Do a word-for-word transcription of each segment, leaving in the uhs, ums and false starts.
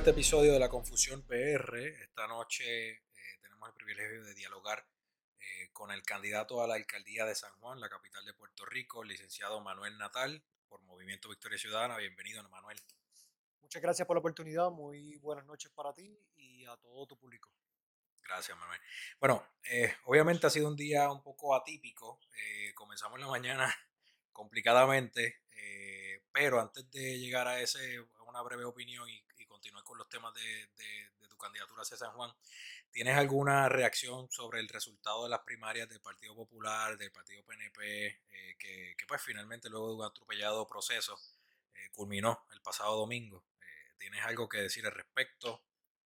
este episodio de La Confusión P R. Esta noche eh, tenemos el privilegio de dialogar eh, con el candidato a la alcaldía de San Juan, la capital de Puerto Rico, el licenciado Manuel Natal, por Movimiento Victoria Ciudadana. Bienvenido, Manuel. Muchas gracias por la oportunidad, muy buenas noches para ti y a todo tu público. Gracias, Manuel. Bueno, eh, obviamente ha sido un día un poco atípico. Eh, comenzamos la mañana complicadamente, eh, pero antes de llegar a ese, a una breve opinión y, y continuar con los temas de, de- de tu candidatura hacia San Juan, ¿tienes alguna reacción sobre el resultado de las primarias del Partido Popular, del Partido P N P, eh, que, que, pues finalmente luego de un atropellado proceso eh, culminó el pasado domingo? Eh, ¿tienes algo que decir al respecto?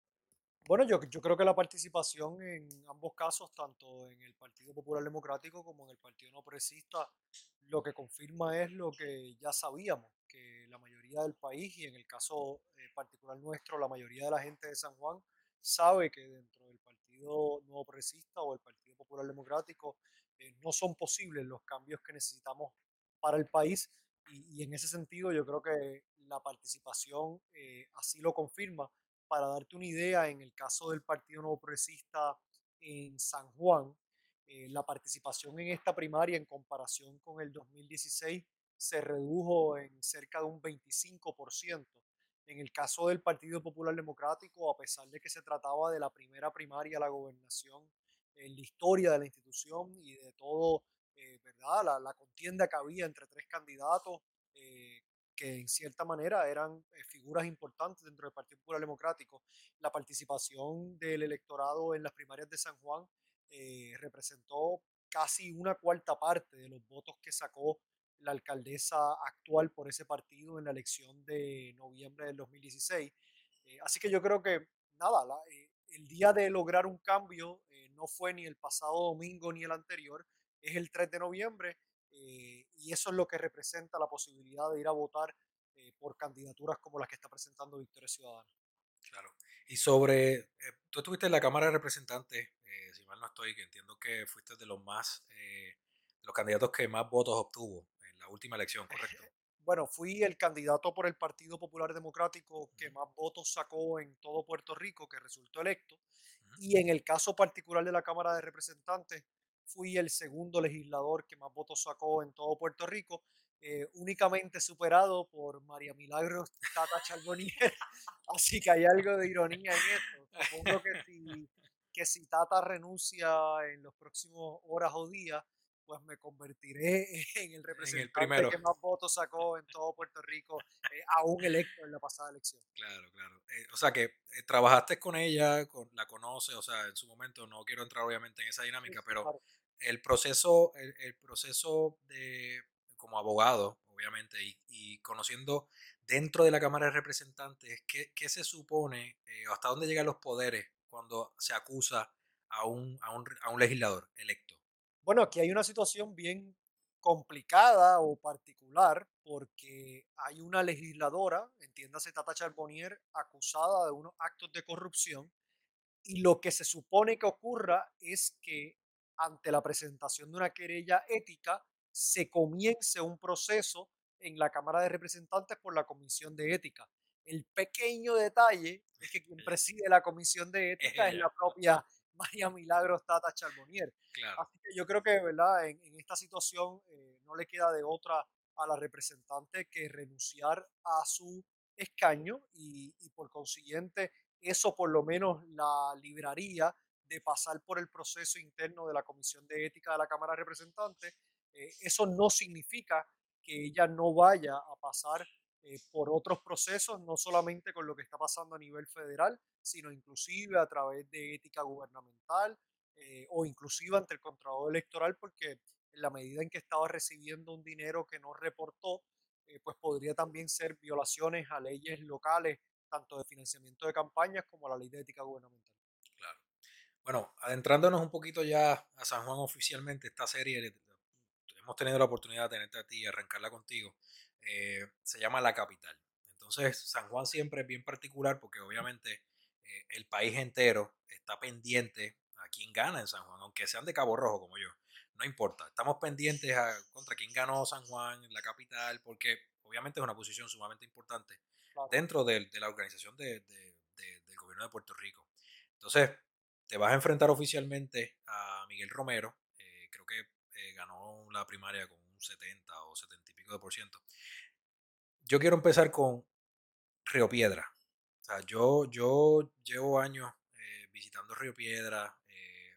Bueno, yo, yo creo que la participación en ambos casos, tanto en el Partido Popular Democrático como en el Partido No Progresista, lo que confirma es lo que ya sabíamos, que la mayoría del país y en el caso eh, particular nuestro, la mayoría de la gente de San Juan sabe que dentro del Partido Nuevo Progresista o el Partido Popular Democrático eh, no son posibles los cambios que necesitamos para el país y, y en ese sentido yo creo que la participación eh, así lo confirma. Para darte una idea, en el caso del Partido Nuevo Progresista en San Juan, eh, la participación en esta primaria en comparación con el dos mil dieciséis se redujo en cerca de un veinticinco por ciento. En el caso del Partido Popular Democrático, a pesar de que se trataba de la primera primaria a la gobernación en la historia de la institución y de todo, eh, ¿verdad? La, la contienda que había entre tres candidatos, eh, que en cierta manera eran eh, figuras importantes dentro del Partido Popular Democrático. La participación del electorado en las primarias de San Juan eh, representó casi una cuarta parte de los votos que sacó la alcaldesa actual por ese partido en la elección de noviembre del dos mil dieciséis. Eh, así que yo creo que, nada, la, eh, el día de lograr un cambio eh, no fue ni el pasado domingo ni el anterior, es el tres de noviembre eh, y eso es lo que representa la posibilidad de ir a votar eh, por candidaturas como las que está presentando Victoria Ciudadana. Claro. Y sobre, eh, tú estuviste en la Cámara de Representantes, eh, si mal no estoy, que entiendo que fuiste de los más, eh, de los candidatos que más votos obtuvo en la última elección, ¿correcto? Bueno, fui el candidato por el Partido Popular Democrático que Ujú, más votos sacó en todo Puerto Rico, que resultó electo. ujú. Y en el caso particular de la Cámara de Representantes, fui el segundo legislador que más votos sacó en todo Puerto Rico, eh, únicamente superado por María Milagros Tata Charbonnier. Así que hay algo de ironía en esto. Supongo que si, que si Tata renuncia en los próximos horas o días, pues me convertiré en el En el representante primero. que más votos sacó en todo Puerto Rico, eh, aún electo en la pasada elección. Claro, claro. Eh, o sea que eh, trabajaste con ella, con, la conoces, o sea, en su momento no quiero entrar obviamente en esa Sí, dinámica, sí, pero claro. el proceso, el, el proceso de como abogado, obviamente, y, y conociendo dentro de la Cámara de Representantes, ¿qué, qué se supone, eh, o hasta dónde llegan los poderes cuando se acusa a un, a un, a un legislador electo? Bueno, aquí hay una situación bien complicada o particular porque hay una legisladora, entiéndase Tata Charbonnier, acusada de unos actos de corrupción y lo que se supone que ocurra es que ante la presentación de una querella ética se comience un proceso en la Cámara de Representantes por la Comisión de Ética. El pequeño detalle es que quien Ella, preside la Comisión de es Ética es ella, la propia María Milagros Tata Charbonnier. claro, Así que yo creo que, ¿verdad? En, en esta situación eh, no le queda de otra a la representante que renunciar a su escaño y, y por consiguiente eso por lo menos la libraría de pasar por el proceso interno de la Comisión de Ética de la Cámara de Representantes. Eh, eso no significa que ella no vaya a pasar eh, por otros procesos, no solamente con lo que está pasando a nivel federal, sino inclusive a través de ética gubernamental eh, o inclusive ante el Contralor Electoral, porque en la medida en que estaba recibiendo un dinero que no reportó, eh, pues podría también ser violaciones a leyes locales tanto de financiamiento de campañas como a la ley de ética gubernamental. claro. Bueno, adentrándonos un poquito ya a San Juan oficialmente, esta serie, le- hemos tenido la oportunidad de tenerte a ti y arrancarla contigo, eh, se llama La Capital. Entonces, San Juan siempre es bien particular porque obviamente eh, el país entero está pendiente a quién gana en San Juan, aunque sean de Cabo Rojo como yo, no importa, estamos pendientes a contra quién ganó San Juan en la capital porque obviamente es una posición sumamente importante Claro. dentro del- de, la organización de, de- gobierno de Puerto Rico. Entonces, te vas a enfrentar oficialmente a Miguel Romero, eh, creo que eh, ganó la primaria con un setenta o setenta y pico de por ciento. Yo quiero empezar con Río Piedra. O sea, yo, yo llevo años eh, visitando Río Piedra eh,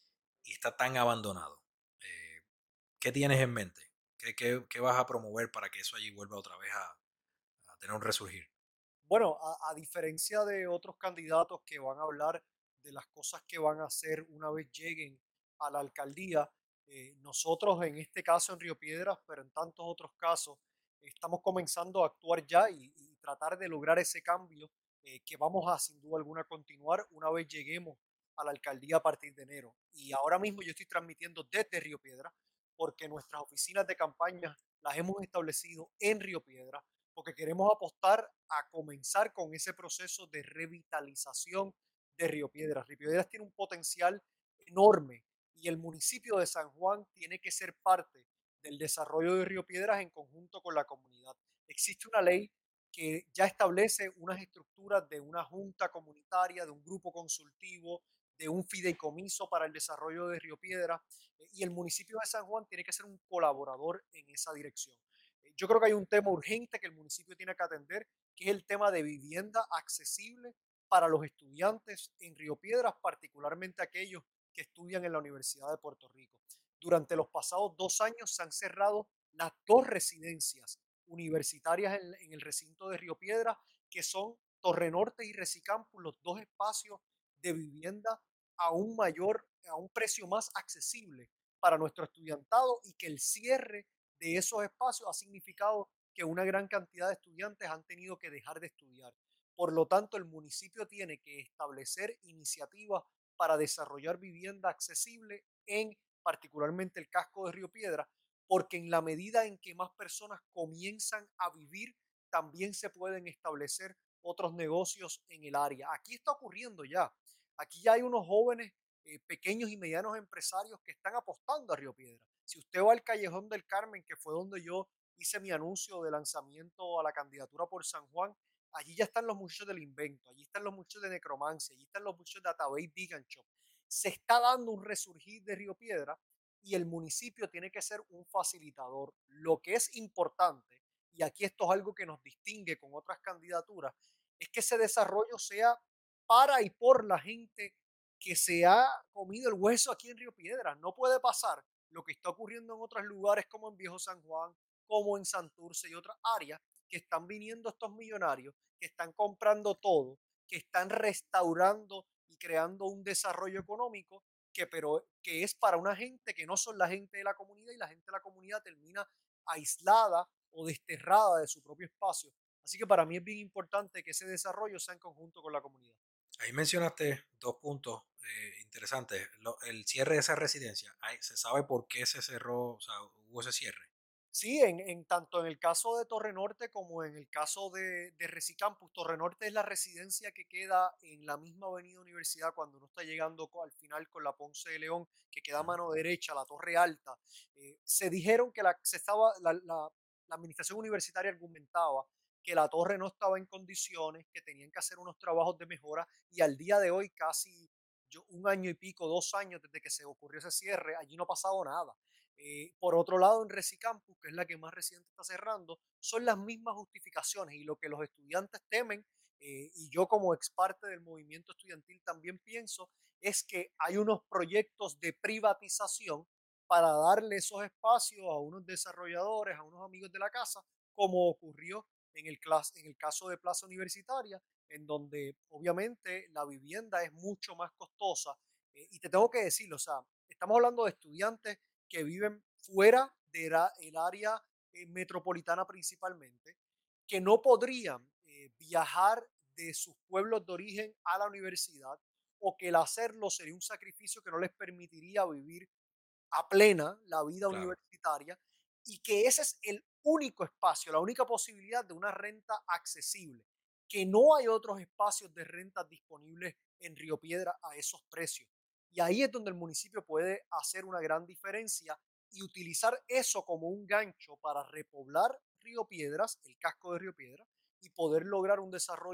y está tan abandonado. Eh, ¿Qué tienes en mente? ¿Qué, qué- qué vas a promover para que eso allí vuelva otra vez a, a tener un resurgir? Bueno, a, a diferencia de otros candidatos que van a hablar de las cosas que van a hacer una vez lleguen a la alcaldía, eh, nosotros en este caso en Río Piedras, pero en tantos otros casos, estamos comenzando a actuar ya y, y tratar de lograr ese cambio eh, que vamos a sin duda alguna continuar una vez lleguemos a la alcaldía a partir de enero. Y ahora mismo yo estoy transmitiendo desde Río Piedras porque nuestras oficinas de campaña las hemos establecido en Río Piedras porque queremos apostar a comenzar con ese proceso de revitalización de Río Piedras. Río Piedras tiene un potencial enorme y el municipio de San Juan tiene que ser parte del desarrollo de Río Piedras en conjunto con la comunidad. Existe una ley que ya establece unas estructuras de una junta comunitaria, de un grupo consultivo, de un fideicomiso para el desarrollo de Río Piedras, eh, y el municipio de San Juan tiene que ser un colaborador en esa dirección. Eh, Yo creo que hay un tema urgente que el municipio tiene que atender, que es el tema de vivienda accesible para los estudiantes en Río Piedras, particularmente aquellos que estudian en la Universidad de Puerto Rico. Durante los pasados dos años se han cerrado las dos residencias universitarias en, en el recinto de Río Piedras, que son Torre Norte y Resicampus, los dos espacios de vivienda a un mayor, a un precio más accesible para nuestro estudiantado, y que el cierre de esos espacios ha significado que una gran cantidad de estudiantes han tenido que dejar de estudiar. Por lo tanto, el municipio tiene que establecer iniciativas para desarrollar vivienda accesible en particularmente el casco de Río Piedra, porque en la medida en que más personas comienzan a vivir, también se pueden establecer otros negocios en el área. Aquí está ocurriendo ya. Aquí ya hay unos jóvenes eh, pequeños y medianos empresarios que están apostando a Río Piedra. Si usted va al Callejón del Carmen, que fue donde yo hice mi anuncio de lanzamiento a la candidatura por San Juan, allí ya están los muchachos del invento, allí están los muchachos de necromancia, allí están los muchachos de Atabey Vegan Shop. Se está dando un resurgir de Río Piedra y el municipio tiene que ser un facilitador. Lo que es importante, y aquí esto es algo que nos distingue con otras candidaturas, es que ese desarrollo sea para y por la gente que se ha comido el hueso aquí en Río Piedras. No puede pasar lo que está ocurriendo en otros lugares como en Viejo San Juan, como en Santurce y otras áreas, que están viniendo estos millonarios, que están comprando todo, que están restaurando y creando un desarrollo económico que, pero, que es para una gente que no son la gente de la comunidad, y la gente de la comunidad termina aislada o desterrada de su propio espacio. Así que para mí es bien importante que ese desarrollo sea en conjunto con la comunidad. Ahí mencionaste dos puntos eh, interesantes. Lo- el cierre de esa residencia, ahí ¿se sabe por qué se cerró, o sea, hubo ese cierre? Sí, en, en tanto en el caso de Torre Norte como en el caso de, de Resicampus. Torre Norte es la residencia que queda en la misma avenida Universidad cuando uno está llegando co- al final con la Ponce de León, que queda a Ujú. mano derecha, la Torre Alta. Eh, se dijeron que la, se estaba, la, la- la administración universitaria argumentaba que la torre no estaba en condiciones, que tenían que hacer unos trabajos de mejora, y al día de hoy, casi yo, un año y pico, dos años desde que se ocurrió ese cierre, allí no ha pasado nada. Eh, por otro lado, en Resicampus, que es la que más reciente está cerrando, son las mismas justificaciones, y lo que los estudiantes temen, eh, y yo como ex parte del movimiento estudiantil también pienso, es que hay unos proyectos de privatización para darle esos espacios a unos desarrolladores, a unos amigos de la casa, como ocurrió en el, clas- en el caso de Plaza Universitaria, en donde obviamente la vivienda es mucho más costosa. Eh, y te tengo que decirlo, o sea, estamos hablando de estudiantes que viven fuera del área eh, metropolitana principalmente, que no podrían eh, viajar de sus pueblos de origen a la universidad, o que el hacerlo sería un sacrificio que no les permitiría vivir a plena la vida Claro. universitaria, y que ese es el único espacio, la única posibilidad de una renta accesible, que no hay otros espacios de renta disponibles en Río Piedra a esos precios. Y ahí es donde el municipio puede hacer una gran diferencia y utilizar eso como un gancho para repoblar Río Piedras, el casco de Río Piedra, y poder lograr un desarrollo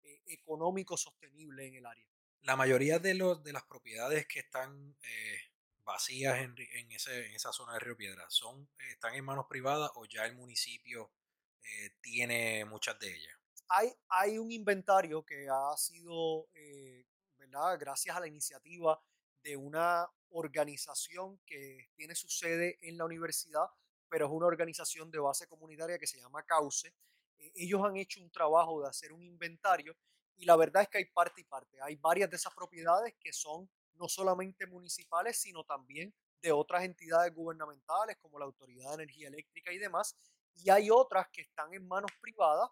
eh, económico sostenible en el área. La mayoría de, los, de las propiedades que están eh, vacías en, Ri- en, ese, en esa zona de Río Piedra, son, eh, ¿están en manos privadas o ya el municipio eh, tiene muchas de ellas? Hay, hay un inventario que ha sido, eh, ¿verdad? Gracias a la iniciativa de una organización que tiene su sede en la universidad, pero es una organización de base comunitaria que se llama Cauce. Eh, ellos han hecho un trabajo de hacer un inventario y la verdad es que hay parte y parte. Hay varias de esas propiedades que son no solamente municipales, sino también de otras entidades gubernamentales como la Autoridad de Energía Eléctrica y demás. Y hay otras que están en manos privadas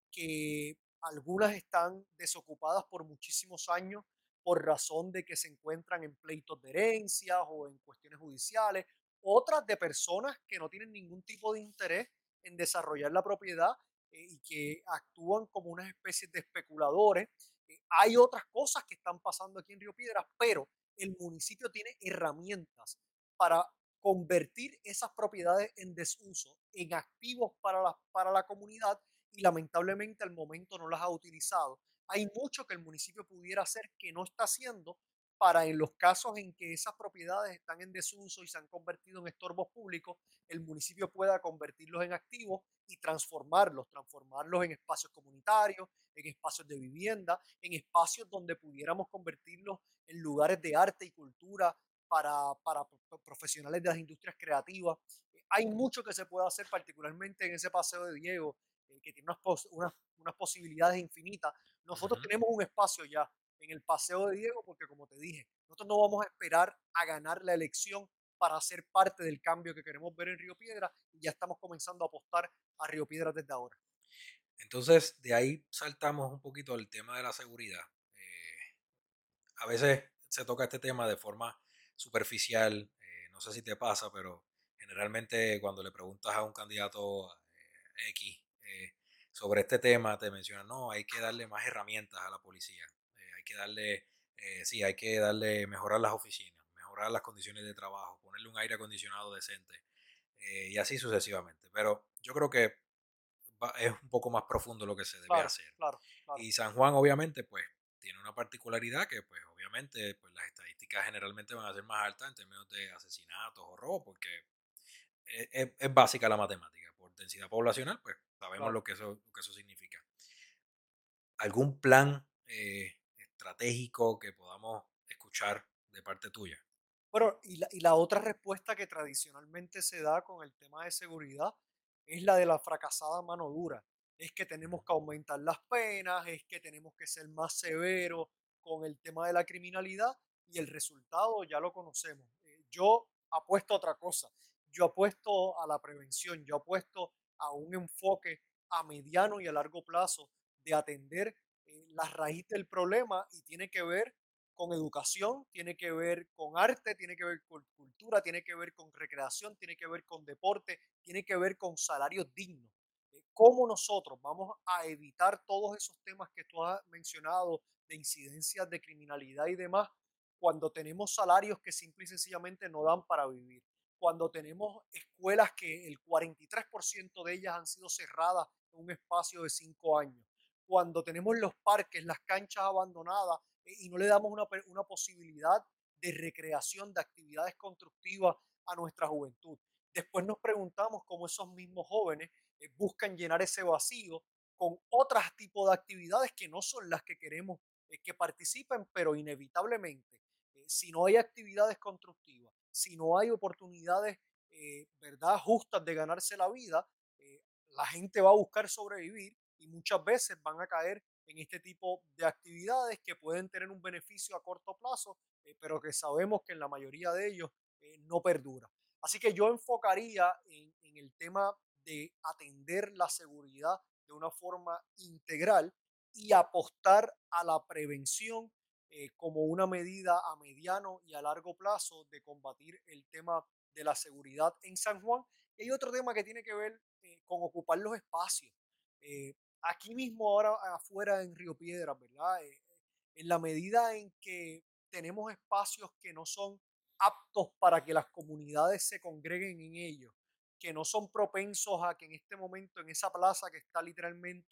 que algunas están desocupadas por muchísimos años por razón de que se encuentran en pleitos de herencias o en cuestiones judiciales, otras de personas que no tienen ningún tipo de interés en desarrollar la propiedad eh, y que actúan como unas especies de especuladores. Eh, hay otras cosas que están pasando aquí en Río Piedras, pero el municipio tiene herramientas para convertir esas propiedades en desuso, en activos para la, para la comunidad y lamentablemente al momento no las ha utilizado. Hay mucho que el municipio pudiera hacer que no está haciendo para en los casos en que esas propiedades están en desuso y se han convertido en estorbos públicos, el municipio pueda convertirlos en activos y transformarlos, transformarlos en espacios comunitarios, en espacios de vivienda, en espacios donde pudiéramos convertirlos en lugares de arte y cultura para, para profesionales de las industrias creativas. Hay mucho que se puede hacer, particularmente en ese paseo de Diego, eh, que tiene unas, pos unas, unas posibilidades infinitas. Nosotros Ujú. tenemos un espacio ya en el Paseo de Diego porque, como te dije, nosotros no vamos a esperar a ganar la elección para ser parte del cambio que queremos ver en Río Piedra y ya estamos comenzando a apostar a Río Piedra desde ahora. Entonces, de ahí saltamos un poquito al tema de la seguridad. Eh, a veces se toca este tema de forma superficial, eh, no sé si te pasa, pero generalmente cuando le preguntas a un candidato eh, X eh, sobre este tema, te mencionan, no, hay que darle más herramientas a la policía, eh, hay que darle, eh, sí, hay que darle, mejorar las oficinas, mejorar las condiciones de trabajo, ponerle un aire acondicionado decente, eh, y así sucesivamente. Pero yo creo que va- es un poco más profundo lo que se debe Claro, hacer. claro, claro, Y San Juan, obviamente, pues tiene una particularidad que, pues obviamente, pues las estadísticas generalmente van a ser más altas en términos de asesinatos o robos, porque es, es- es básica la matemática. Por densidad poblacional, pues sabemos claro. lo que eso, lo que eso significa. ¿Algún plan eh, estratégico que podamos escuchar de parte tuya? Bueno, y la, y la otra respuesta que tradicionalmente se da con el tema de seguridad es la de la fracasada mano dura. Es que Ujú. tenemos que aumentar las penas, es que tenemos que ser más severos con el tema de la criminalidad y el resultado ya lo conocemos. Eh, yo apuesto a otra cosa. Yo apuesto a la prevención, yo apuesto a un enfoque a mediano y a largo plazo de atender eh, la raíz del problema y tiene que ver con educación, tiene que ver con arte, tiene que ver con cultura, tiene que ver con recreación, tiene que ver con deporte, tiene que ver con salarios dignos. Eh, ¿Cómo nosotros vamos a evitar todos esos temas que tú has mencionado de incidencias de criminalidad y demás cuando tenemos salarios que simple y sencillamente no dan para vivir? Cuando tenemos escuelas que el cuarenta y tres por ciento de ellas han sido cerradas en un espacio de cinco años. Cuando tenemos los parques, las canchas abandonadas eh, y no le damos una, una posibilidad de recreación, de actividades constructivas a nuestra juventud. Después nos preguntamos cómo esos mismos jóvenes eh, buscan llenar ese vacío con otros tipos de actividades que no son las que queremos eh, que participen, pero inevitablemente, eh, si no hay actividades constructivas, si no hay oportunidades, eh, ¿verdad?, justas de ganarse la vida, eh, la gente va a buscar sobrevivir y muchas veces van a caer en este tipo de actividades que pueden tener un beneficio a corto plazo, eh, pero que sabemos que en la mayoría de ellos eh, no perdura. Así que yo enfocaría en, en el tema de atender la seguridad de una forma integral y apostar a la prevención eh, como una medida a mediano y a largo plazo de combatir el tema de la seguridad en San Juan. Y hay otro tema que tiene que ver eh, con ocupar los espacios. Eh, Aquí mismo, ahora afuera en Río Piedras, ¿verdad? Eh, en la medida en que tenemos espacios que no son aptos para que las comunidades se congreguen en ellos, que no son propensos a que en este momento en esa plaza que está literalmente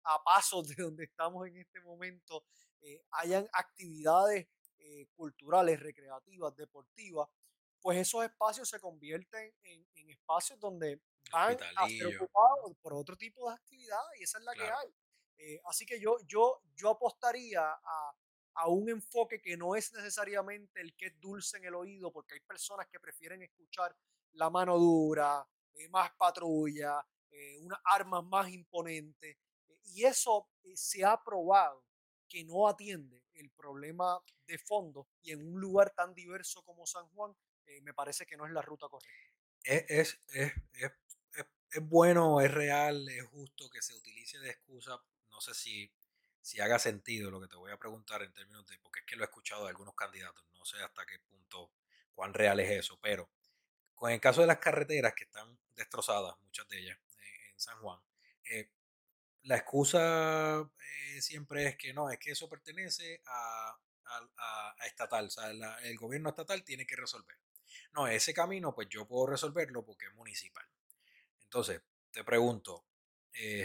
a pasos de donde estamos en este momento, eh, hayan actividades eh, culturales, recreativas, deportivas, pues esos espacios se convierten en, en espacios donde van a ser Hospitalillo, ocupados por otro tipo de actividades y esa es la que claro. hay. Eh, así que yo, yo, yo apostaría a, a un enfoque que no es necesariamente el que es dulce en el oído, porque hay personas que prefieren escuchar la mano dura, eh, más patrulla, eh, unas armas más imponentes, eh, y eso eh, se ha probado que no atiende el problema de fondo y en un lugar tan diverso como San Juan, eh, me parece que no es la ruta correcta. Es, es, es, es, es- es bueno, es real, es justo que se utilice de excusa. No sé si, si haga sentido lo que te voy a preguntar en términos de, porque es que lo he escuchado de algunos candidatos, no sé hasta qué punto, cuán real es eso, pero con el caso de las carreteras que están destrozadas, muchas de ellas eh, en San Juan, eh, la excusa eh, siempre es que no, es que eso pertenece a, a- a- a estatal, o sea, la- el gobierno estatal tiene que resolver. No, ese camino pues yo puedo resolverlo porque es municipal. Entonces, te pregunto, eh,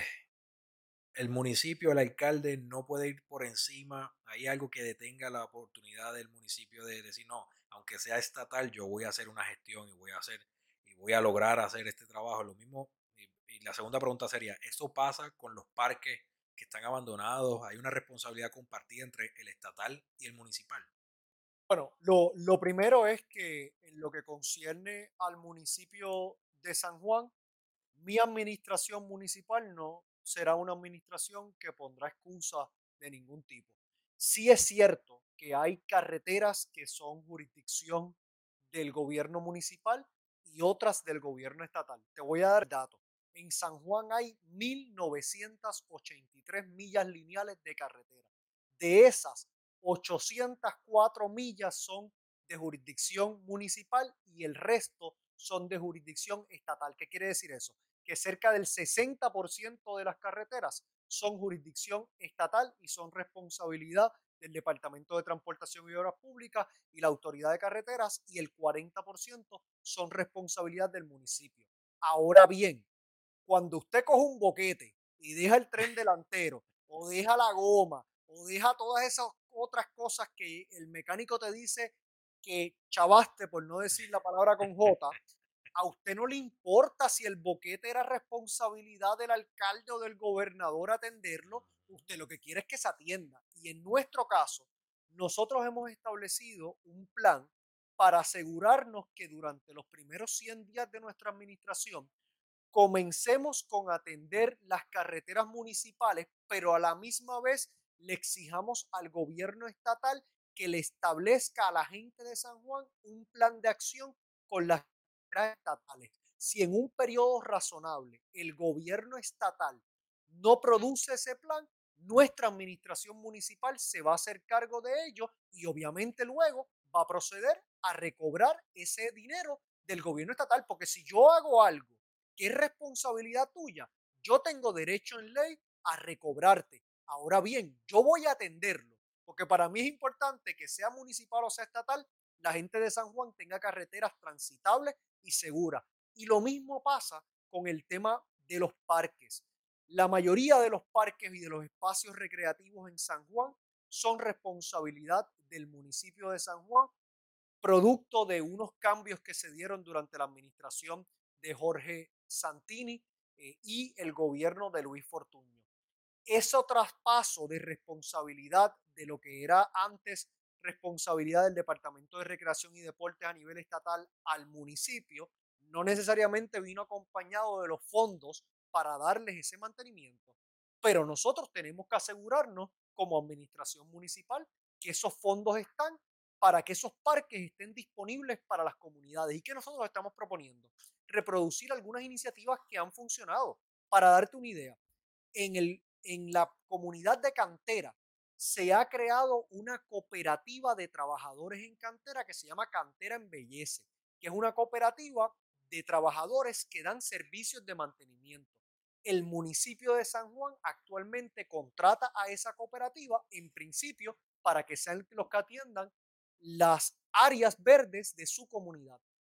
el municipio, el alcalde no puede ir por encima, hay algo que detenga la oportunidad del municipio de decir, no, aunque sea estatal, yo voy a hacer una gestión y voy a hacer y voy a lograr hacer este trabajo. Lo mismo, y, y la segunda pregunta sería, ¿eso pasa con los parques que están abandonados? ¿Hay una responsabilidad compartida entre el estatal y el municipal? Bueno, lo, lo primero es que en lo que concierne al municipio de San Juan, mi administración municipal no será una administración que pondrá excusa de ningún tipo. Sí es cierto que hay carreteras que son jurisdicción del gobierno municipal y otras del gobierno estatal. Te voy a dar datos. En San Juan hay mil novecientas ochenta y tres millas lineales de carretera. De esas, ochocientas cuatro millas son de jurisdicción municipal y el resto son de jurisdicción estatal. ¿Qué quiere decir eso? Que cerca del sesenta por ciento de las carreteras son jurisdicción estatal y son responsabilidad del Departamento de Transportación y Obras Públicas y la Autoridad de Carreteras y el cuarenta por ciento son responsabilidad del municipio. Ahora bien, cuando usted coge un boquete y deja el tren delantero o deja la goma o deja todas esas otras cosas que el mecánico te dice que chavaste, por no decir la palabra con J, a usted no le importa si el boquete era responsabilidad del alcalde o del gobernador atenderlo, usted lo que quiere es que se atienda. Y en nuestro caso, nosotros hemos establecido un plan para asegurarnos que durante los primeros cien días de nuestra administración comencemos con atender las carreteras municipales, pero a la misma vez le exijamos al gobierno estatal que le establezca a la gente de San Juan un plan de acción con las carreteras estatales. Si en un periodo razonable el gobierno estatal no produce ese plan, nuestra administración municipal se va a hacer cargo de ello y obviamente luego va a proceder a recobrar ese dinero del gobierno estatal, porque si yo hago algo que es responsabilidad tuya, yo tengo derecho en ley a recobrarte. Ahora bien, yo voy a atenderlo, porque para mí es importante que sea municipal o sea estatal, la gente de San Juan tenga carreteras transitables y seguras. Y lo mismo pasa con el tema de los parques. La mayoría de los parques y de los espacios recreativos en San Juan son responsabilidad del municipio de San Juan, producto de unos cambios que se dieron durante la administración de Jorge Santini eh, y el gobierno de Luis Fortuño. Ese traspaso de responsabilidad de lo que era antes responsabilidad del Departamento de Recreación y Deportes a nivel estatal al municipio, no necesariamente vino acompañado de los fondos para darles ese mantenimiento, pero nosotros tenemos que asegurarnos como administración municipal que esos fondos están para que esos parques estén disponibles para las comunidades. ¿Y que nosotros estamos proponiendo? Reproducir algunas iniciativas que han funcionado. Para darte una idea, en, el, en la comunidad de Cantera se ha creado una cooperativa de trabajadores en cantera que se llama Cantera Embellece, que es una cooperativa de trabajadores que dan servicios de mantenimiento. El municipio de San Juan actualmente contrata a esa cooperativa en principio para que sean los que atiendan las áreas verdes de su comunidad.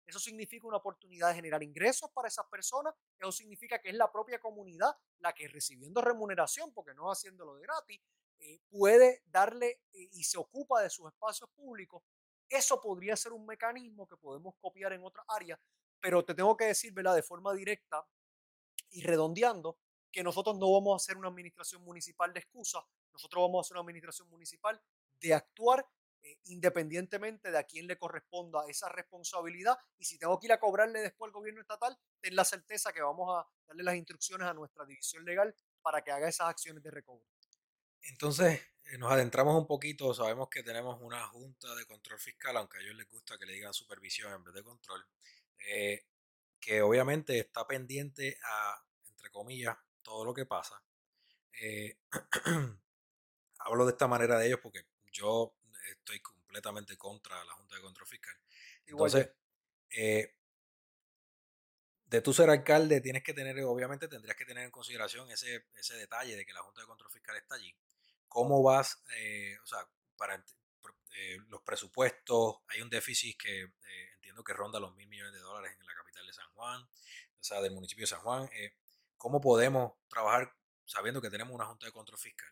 Eso significa una oportunidad de generar ingresos para esas personas. Eso significa que es la propia comunidad la que recibiendo remuneración, porque no haciéndolo de gratis, eh, puede darle eh, y se ocupa de sus espacios públicos. Eso podría ser un mecanismo que podemos copiar en otras áreas, pero te tengo que decir, ¿verdad? De forma directa y redondeando, que nosotros no vamos a hacer una administración municipal de excusas, nosotros vamos a hacer una administración municipal de actuar eh, independientemente de a quién le corresponda esa responsabilidad. Y si tengo que ir a cobrarle después al gobierno estatal, ten la certeza que vamos a darle las instrucciones a nuestra división legal para que haga esas acciones de recobro. Entonces, eh, nos adentramos un poquito, sabemos que tenemos una junta de control fiscal, aunque a ellos les gusta que le digan supervisión en vez de control, eh, que obviamente está pendiente a, entre comillas, todo lo que pasa. Eh, Hablo de esta manera de ellos porque yo estoy completamente contra la Junta de Control Fiscal. Igual yo. Entonces, eh, de tú ser alcalde, tienes que tener, obviamente tendrías que tener en consideración ese, ese detalle de que la Junta de Control Fiscal está allí. ¿Cómo vas, eh, o sea, para ent- pro- eh, los presupuestos? Hay un déficit que eh, entiendo que ronda los mil millones de dólares en la capital de San Juan, o sea, del municipio de San Juan. Eh, ¿cómo podemos trabajar sabiendo que tenemos una Junta de Control Fiscal?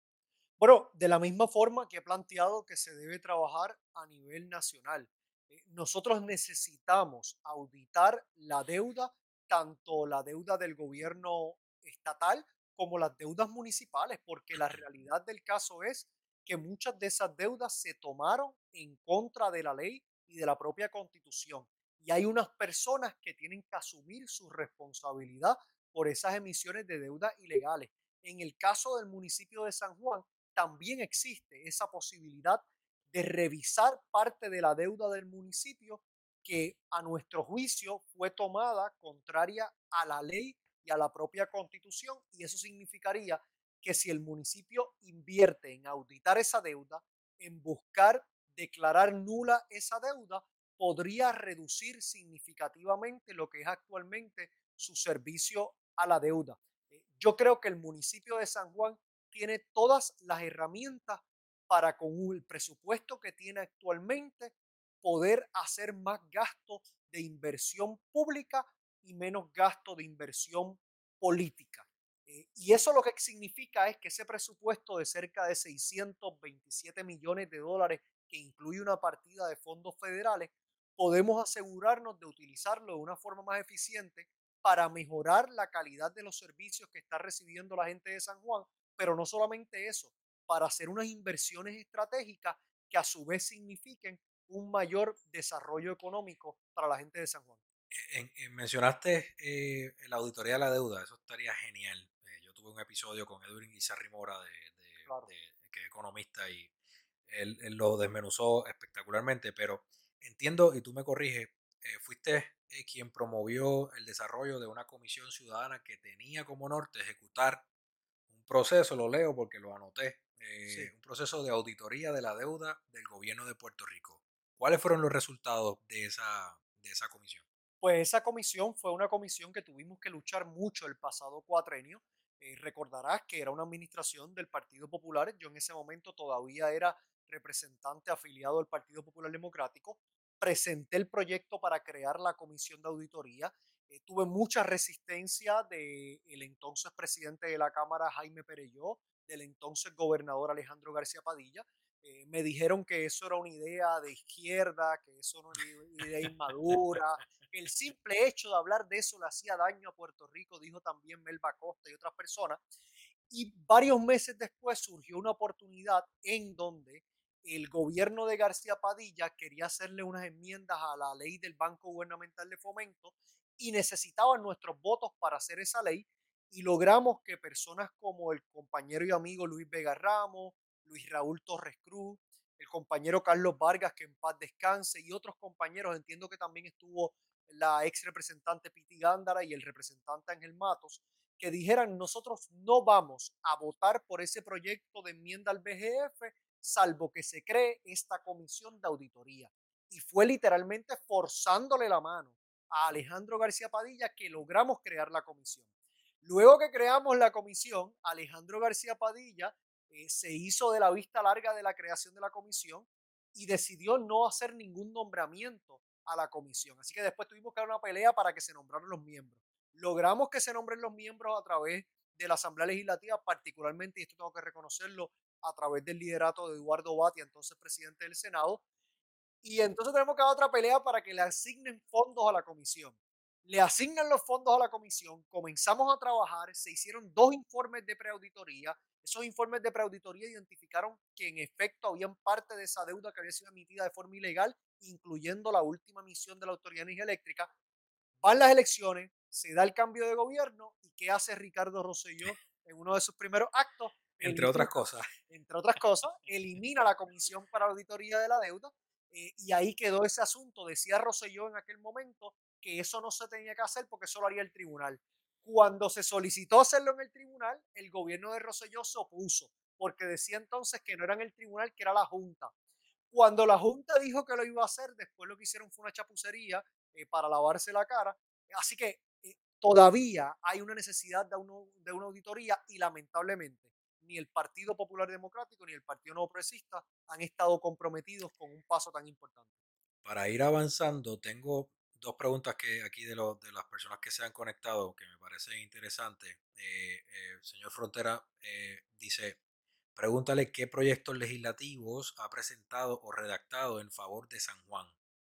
Bueno, de la misma forma que he planteado que se debe trabajar a nivel nacional. Eh, nosotros necesitamos auditar la deuda, tanto la deuda del gobierno estatal como las deudas municipales, porque la realidad del caso es que muchas de esas deudas se tomaron en contra de la ley y de la propia constitución. Y hay unas personas que tienen que asumir su responsabilidad por esas emisiones de deuda ilegales. En el caso del municipio de San Juan, también existe esa posibilidad de revisar parte de la deuda del municipio que a nuestro juicio fue tomada contraria a la ley y a la propia constitución, y eso significaría que si el municipio invierte en auditar esa deuda, en buscar declarar nula esa deuda, podría reducir significativamente lo que es actualmente su servicio a la deuda. Eh, Yo creo que el municipio de San Juan tiene todas las herramientas para con el presupuesto que tiene actualmente poder hacer más gasto de inversión pública y menos gasto de inversión política. Eh, y eso lo que significa es que ese presupuesto de cerca de seiscientos veintisiete millones de dólares, que incluye una partida de fondos federales, podemos asegurarnos de utilizarlo de una forma más eficiente para mejorar la calidad de los servicios que está recibiendo la gente de San Juan, pero no solamente eso, para hacer unas inversiones estratégicas que a su vez signifiquen un mayor desarrollo económico para la gente de San Juan. En- en- mencionaste eh, la auditoría de la deuda, eso estaría genial. Eh, yo tuve un episodio con Edwin Guizarri Mora, de, Claro. de- de- que es economista, y él, él lo desmenuzó espectacularmente, pero entiendo, y tú me corriges, eh, fuiste eh, quien promovió el desarrollo de una comisión ciudadana que tenía como norte ejecutar un proceso, lo leo porque lo anoté, eh, Sí. un proceso de auditoría de la deuda del gobierno de Puerto Rico. ¿Cuáles fueron los resultados de esa, de esa comisión? Pues esa comisión fue una comisión que tuvimos que luchar mucho el pasado cuatrenio. Eh, recordarás que era una administración del Partido Popular. Yo en ese momento todavía era representante afiliado al Partido Popular Democrático. Presenté el proyecto para crear la comisión de auditoría. Eh, tuve mucha resistencia del entonces presidente de la Cámara, Jaime Pereyó, del entonces gobernador Alejandro García Padilla. Eh, me dijeron que eso era una idea de izquierda, que eso era una idea inmadura, el simple hecho de hablar de eso le hacía daño a Puerto Rico, dijo también Melba Costa y otras personas. Y varios meses después surgió una oportunidad en donde el gobierno de García Padilla quería hacerle unas enmiendas a la ley del Banco Gubernamental de Fomento y necesitaban nuestros votos para hacer esa ley, y logramos que personas como el compañero y amigo Luis Vega Ramos, Luis Raúl Torres Cruz, el compañero Carlos Vargas, que en paz descanse, y otros compañeros, entiendo que también estuvo la ex representante Piti Gándara y el representante Ángel Matos, que dijeran: nosotros no vamos a votar por ese proyecto de enmienda al B G F salvo que se cree esta comisión de auditoría. Y fue literalmente forzándole la mano a Alejandro García Padilla que logramos crear la comisión. Luego que creamos la comisión, Alejandro García Padilla eh, se hizo de la vista larga de la creación de la comisión y decidió no hacer ningún nombramiento a la comisión. Así que después tuvimos que dar una pelea para que se nombraran los miembros. Logramos que se nombren los miembros a través de la Asamblea Legislativa, particularmente, y esto tengo que reconocerlo, a través del liderato de Eduardo Batia, entonces presidente del Senado, y entonces tenemos que dar otra pelea para que le asignen fondos a la comisión. Le asignan los fondos a la comisión, comenzamos a trabajar, se hicieron dos informes de preauditoría. Esos informes de preauditoría identificaron que en efecto habían parte de esa deuda que había sido emitida de forma ilegal, incluyendo la última emisión de la Autoridad de Energía Eléctrica. Van las elecciones, se da el cambio de gobierno y ¿qué hace Ricardo Rosselló en uno de sus primeros actos? Entre otras Elimina, cosas. entre otras cosas, elimina la Comisión para la Auditoría de la Deuda, eh, y ahí quedó ese asunto. Decía Rosselló en aquel momento que eso no se tenía que hacer porque eso lo haría el tribunal. Cuando se solicitó hacerlo en el tribunal, el gobierno de Rosselló se opuso porque decía entonces que no era en el tribunal, que era la Junta. Cuando la Junta dijo que lo iba a hacer, después lo que hicieron fue una chapucería eh, para lavarse la cara. Así que eh, todavía hay una necesidad de, uno, de una auditoría y lamentablemente ni el Partido Popular Democrático ni el Partido Nuevo Progresista han estado comprometidos con un paso tan importante. Para ir avanzando, tengo dos preguntas que aquí de, los de las personas que se han conectado que me parecen interesantes. Eh, eh, señor Frontera eh, dice, pregúntale qué proyectos legislativos ha presentado o redactado en favor de San Juan.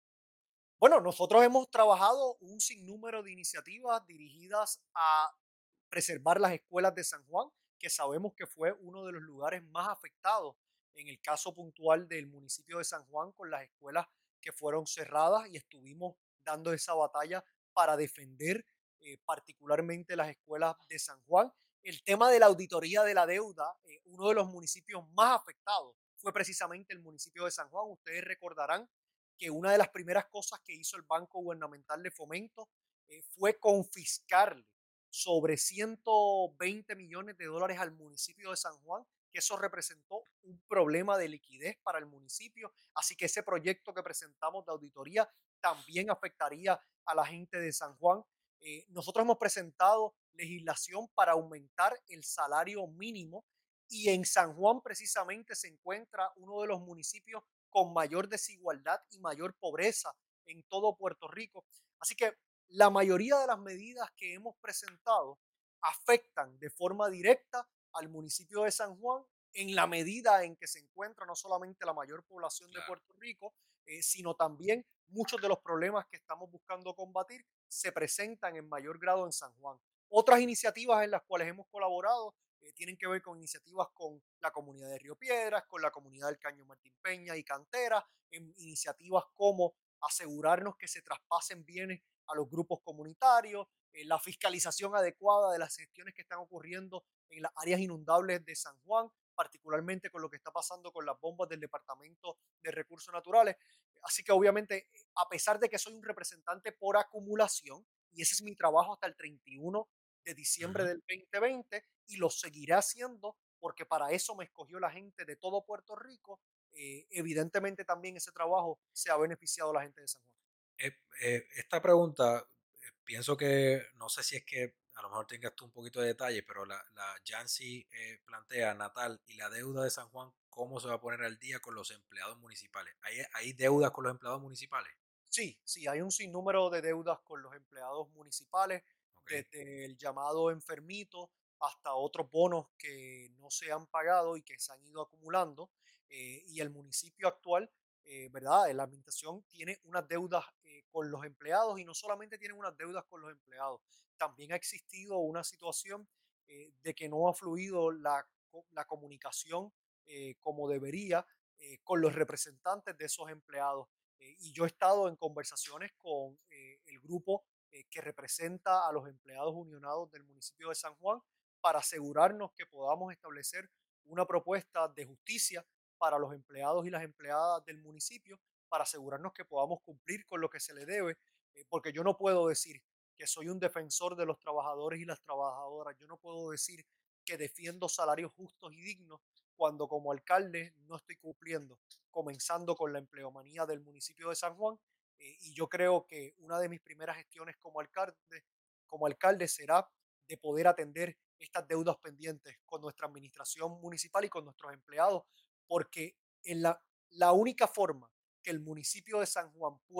Bueno, nosotros hemos trabajado un sinnúmero de iniciativas dirigidas a preservar las escuelas de San Juan, que sabemos que fue uno de los lugares más afectados en el caso puntual del municipio de San Juan con las escuelas que fueron cerradas, y estuvimos dando esa batalla para defender eh, particularmente las escuelas de San Juan. El tema de la auditoría de la deuda, eh, uno de los municipios más afectados fue precisamente el municipio de San Juan. Ustedes recordarán que una de las primeras cosas que hizo el Banco Gubernamental de Fomento eh, fue confiscarle sobre ciento veinte millones de dólares al municipio de San Juan, que eso representó un problema de liquidez para el municipio. Así que ese proyecto que presentamos de auditoría también afectaría a la gente de San Juan. Eh, nosotros hemos presentado legislación para aumentar el salario mínimo, y en San Juan precisamente se encuentra uno de los municipios con mayor desigualdad y mayor pobreza en todo Puerto Rico. Así que la mayoría de las medidas que hemos presentado afectan de forma directa al municipio de San Juan, en la medida en que se encuentra no solamente la mayor población de Claro. Puerto Rico, eh, sino también muchos de los problemas que estamos buscando combatir se presentan en mayor grado en San Juan. Otras iniciativas en las cuales hemos colaborado eh, tienen que ver con iniciativas con la comunidad de Río Piedras, con la comunidad del Caño Martín Peña y Cantera, en iniciativas como asegurarnos que se traspasen bienes a los grupos comunitarios, eh, la fiscalización adecuada de las gestiones que están ocurriendo en las áreas inundables de San Juan, particularmente con lo que está pasando con las bombas del Departamento de Recursos Naturales. Así que obviamente, a pesar de que soy un representante por acumulación, y ese es mi trabajo hasta el treinta y uno de diciembre Ujú. del dos mil veinte, y lo seguiré haciendo porque para eso me escogió la gente de todo Puerto Rico, eh, evidentemente también ese trabajo se ha beneficiado a la gente de San Juan. Eh, eh, esta pregunta, eh, pienso que, no sé si es que a lo mejor tengas tú un poquito de detalle, pero la, la Yancy eh, plantea, Natal, y la deuda de San Juan, ¿cómo se va a poner al día con los empleados municipales? ¿Hay, hay deudas con los empleados municipales? Sí, sí, hay un sinnúmero de deudas con los empleados municipales, Ok, desde el llamado enfermito hasta otros bonos que no se han pagado y que se han ido acumulando. Eh, y el municipio actual, eh, ¿verdad? La administración tiene unas deudas eh, con los empleados, y no solamente tienen unas deudas con los empleados, también ha existido una situación eh, de que no ha fluido la, co- la comunicación eh, como debería eh, con los representantes de esos empleados. Eh, y yo he estado en conversaciones con eh, el grupo eh, que representa a los empleados unionados del municipio de San Juan para asegurarnos que podamos establecer una propuesta de justicia para los empleados y las empleadas del municipio, para asegurarnos que podamos cumplir con lo que se le debe, eh, porque yo no puedo decir que soy un defensor de los trabajadores y las trabajadoras, yo no puedo decir que defiendo salarios justos y dignos cuando como alcalde no estoy cumpliendo, comenzando con la empleomanía del municipio de San Juan. Eh, y yo creo que una de mis primeras gestiones como alcalde, como alcalde será de poder atender estas deudas pendientes con nuestra administración municipal y con nuestros empleados, porque en la, la única forma que el municipio de San Juan puede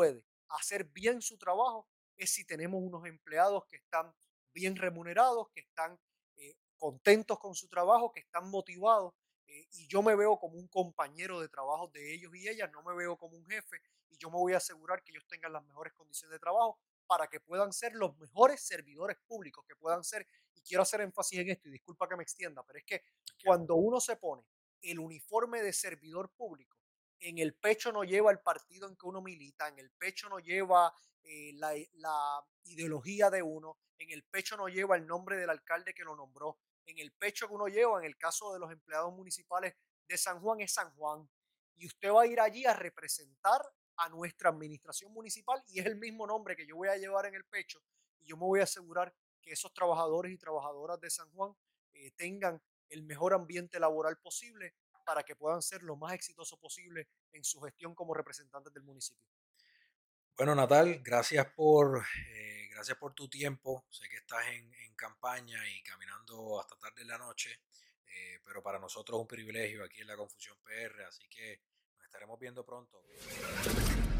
hacer bien su trabajo es si tenemos unos empleados que están bien remunerados, que están eh, contentos con su trabajo, que están motivados. Eh, y yo me veo como un compañero de trabajo de ellos y ellas, no me veo como un jefe, y yo me voy a asegurar que ellos tengan las mejores condiciones de trabajo para que puedan ser los mejores servidores públicos que puedan ser. Y quiero hacer énfasis en esto, y disculpa que me extienda, pero es que Ok. cuando uno se pone el uniforme de servidor público, en el pecho no lleva el partido en que uno milita, en el pecho no lleva eh, la, la ideología de uno, en el pecho no lleva el nombre del alcalde que lo nombró, en el pecho que uno lleva, en el caso de los empleados municipales de San Juan, es San Juan. Y usted va a ir allí a representar a nuestra administración municipal, y es el mismo nombre que yo voy a llevar en el pecho, y yo me voy a asegurar que esos trabajadores y trabajadoras de San Juan eh, tengan el mejor ambiente laboral posible para que puedan ser lo más exitoso posible en su gestión como representantes del municipio. Bueno, Natal, gracias por, eh, gracias por tu tiempo. Sé que estás en, en campaña y caminando hasta tarde en la noche, eh, pero para nosotros es un privilegio aquí en la Confusión P R, así que nos estaremos viendo pronto. ¿Ok?